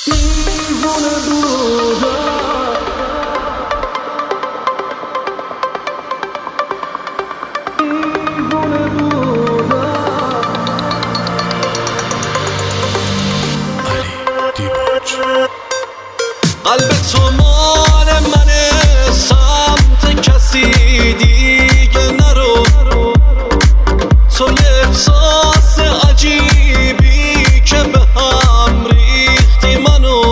دیوونه بودم دیوونه بودم علی دیباج. قلب تو مال منه، سمت کسی دیگه نرو. تو یه احساس عجیبی که به هم ریختی منو.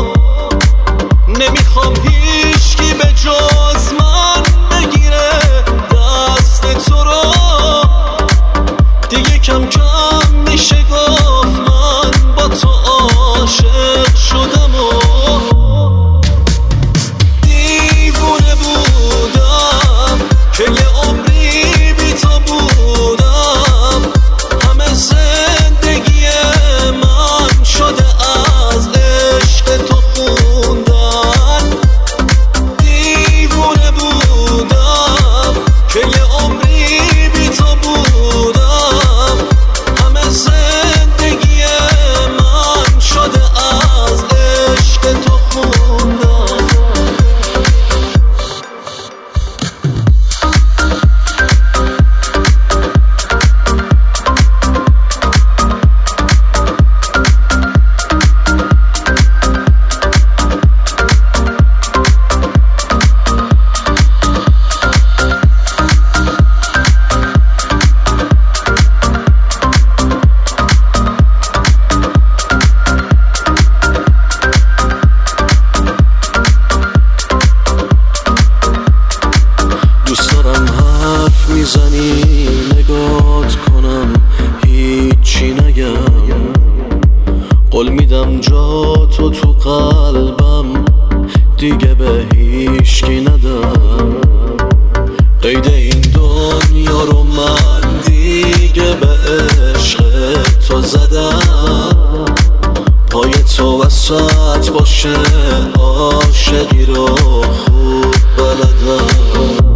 نمیخوام هیچکی به جز من بگیره دست تو رو. دیگه کم کم میشه گفت من با تو عاشق شدم و دیوونه بودم که یه عمری بی تو بودم. همه زندگی من شده از عشق تو خوندن. دیوونه بودم که یه عمری بی تو بودم. همه زندگی من شده از عشق تو خوندن. دوست دارم حرف میزنی نگات کنم هیچی نگم. قول میدم جا تو قلبم دیگه به هیچکی ندم. قید این دنیا رو من دیگه به عشق تو زدم. پای تو وسط باشه عاشقی رو خوب بلدم.